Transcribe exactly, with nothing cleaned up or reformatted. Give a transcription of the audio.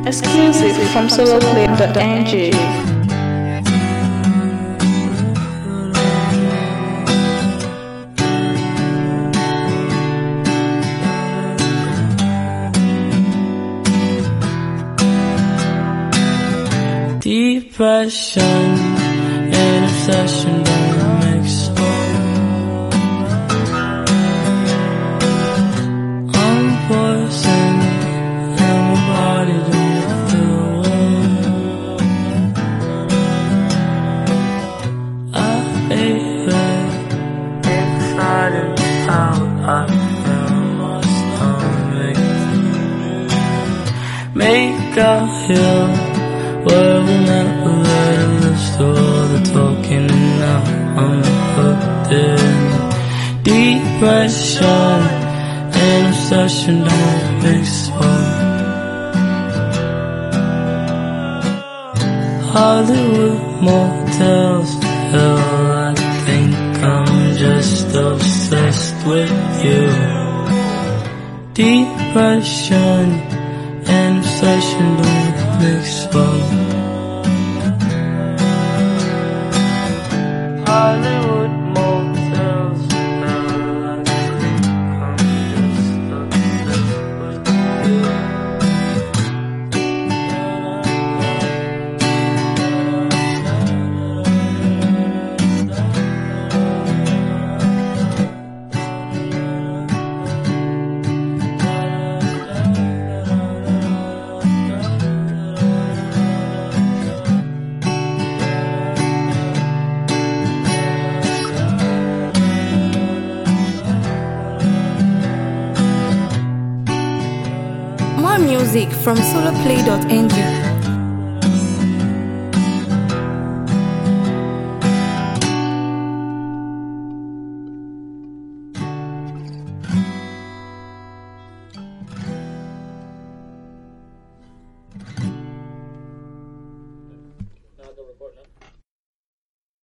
Exclusive from solo play dot n g. Depression and obsession don't mix. I'm poison and my body don't feel well. I hate it inside and out. I feel my stomach. Make out here where we never let us do all the talking, and now I'm hooked in. Depression and obsession don't mix well. Hollywood motels, hell, I think I'm just obsessed with you. Depression and obsession don't mix well. Hollywood motels, hell, I think I'm just obsessed with you. More music from solo play dot n g. Now the report now.